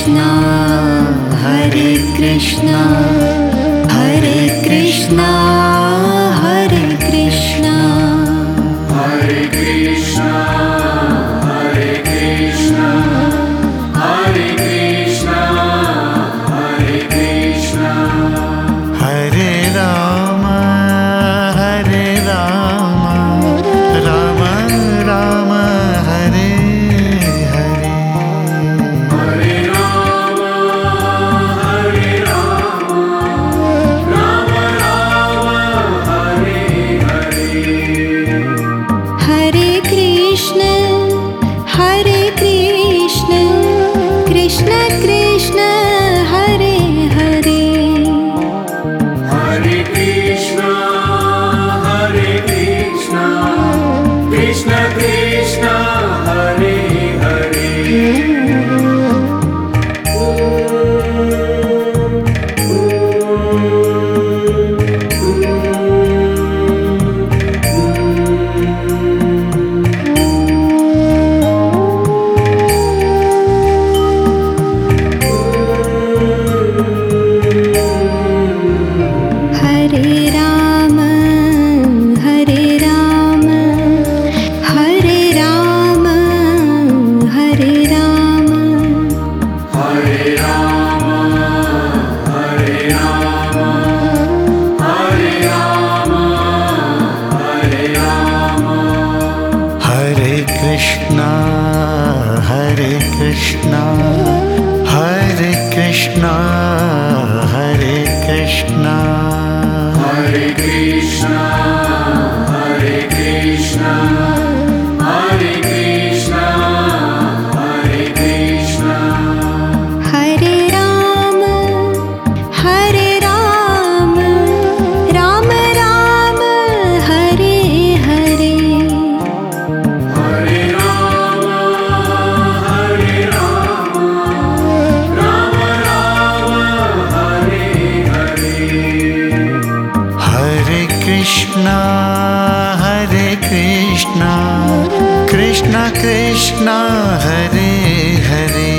Krishna Hare Krishna Hare Krishna Hare Krishna Hare Krishna Hare Krishna Hare Krishna Hare Krishna Hare Rama Hare Rama Rama Rama Hare Hare Hare Rama Hare Rama Rama Rama Hare Hare Hare Krishna Krishna Krishna Hare Hare Hare Krishna Krishna Krishna Hare Hare Hare Rama Hare Rama Hare Rama Hare Rama Hare Rama Hare Rama Hare Rama Hare Rama Hare Krishna Hare Krishna Hare Krishna Hare Krishna Hare Krishna Hare Krishna Hare Krishna Hare Krishna Hare Rama Hare Rama Rama Rama Hare Hare Hare Rama Hare Rama Rama Rama Hare Hare Hare Krishna Hare Krishna Krishna Krishna Hare Hare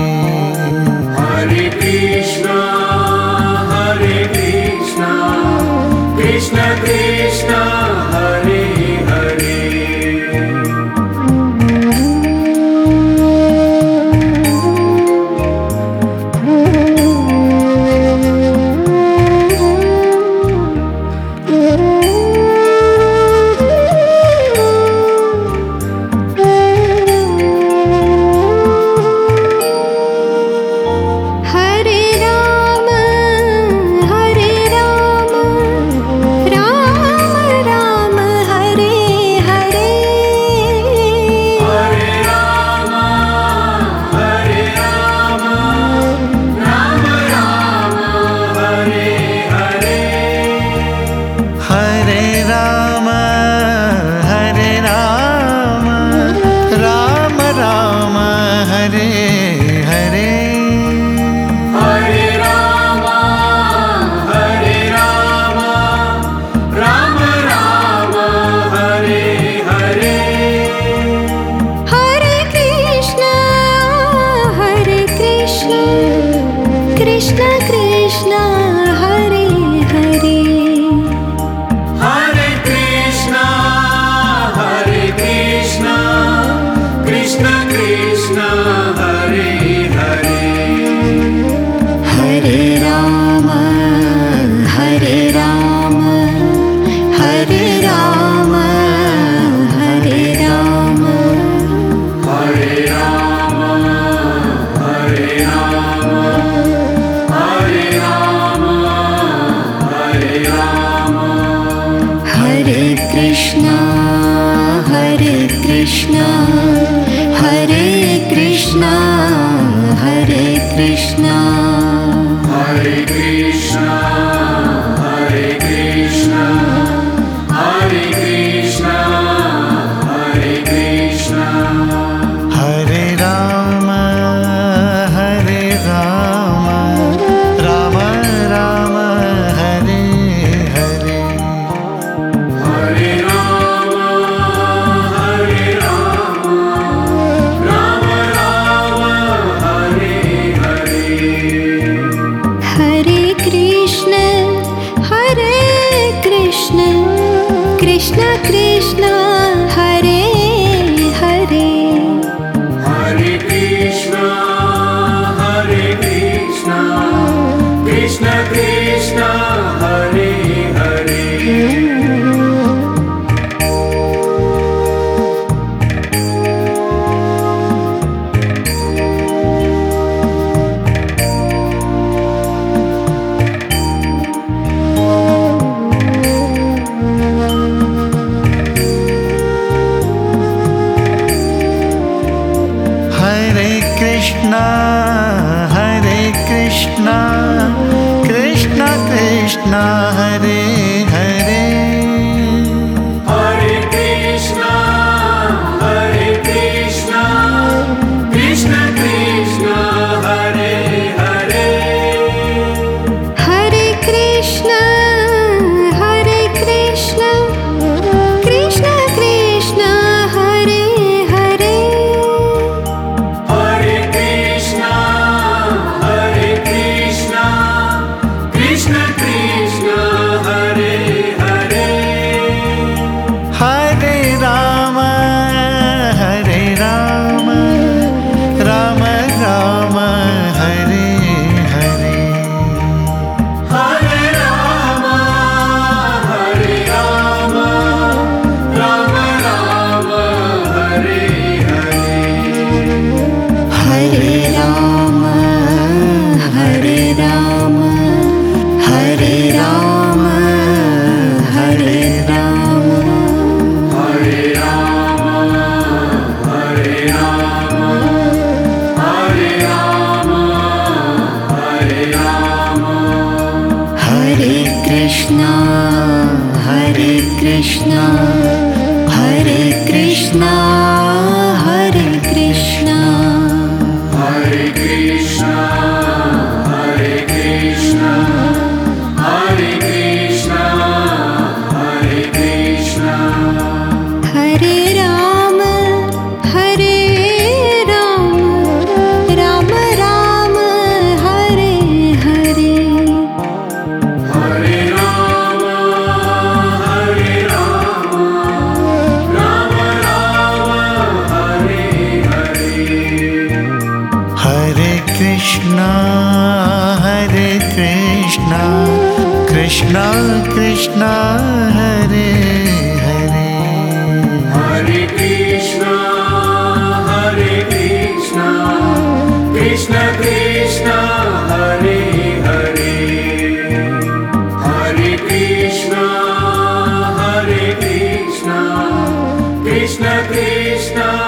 Hare Krishna Hare Krishna Krishna Krishna Hare Hare Hare Rama Hare Rama Rama Rama Hare Hare Hare Rama Hare Rama Rama Rama Hare Hare Hare Rama Hare Rama Rama Rama Hare Hare Hare Rama Hare Rama Rama Rama Hare Hare Hare Krishna Krishna Krishna Hare Hare Hare Krishna Krishna Krishna Hare Hare Hare Rama Hare Rama Hare Rama Hare Rama Hare Rama Hare Rama Hare Rama Hare Rama Hare Krishna Hare Krishna Hare Krishna Hare Krishna Hare Krishna Hare Krishna Hare Krishna Hare Krishna Hare Rama Hare Rama Rama Rama Hare Hare Hare Rama Hare Rama Rama Rama Hare Hare Krishna, Hare Krishna, Krishna Krishna, Hare Hare. Hare Krishna, Hare Krishna, Krishna Krishna, Hare Hare. Hare Krishna, Hare Krishna, Krishna Krishna, Hare Hare. Hare Krishna, Hare Krishna, Krishna Krishna, Hare Hare. Hare Rama, Hare Rama, Rama Rama, Hare Hare. Hare Rama, Hare Rama, Rama Rama, Hare Hare. Hare Rama, Hare Rama, Hare Rama, Hare Rama. Hare Rama, Hare Rama, Hare Rama, Hare Rama. Hare Krishna, Hare Krishna, Hare Krishna, Hare Krishna. Hare Krishna, Hare Krishna, Hare Krishna, Hare Krishna. Hare Rama, Hare Rama, Rama Rama, Hare Hare. Hare Rama, Hare Rama, Rama Rama, Hare Hare. Hare Krishna, Hare Krishna, Krishna Krishna, Hare Hare. Hare Krishna, Hare Krishna, Krishna Krishna, Hare Hare. Hare Krishna, Hare Krishna, Krishna Krishna,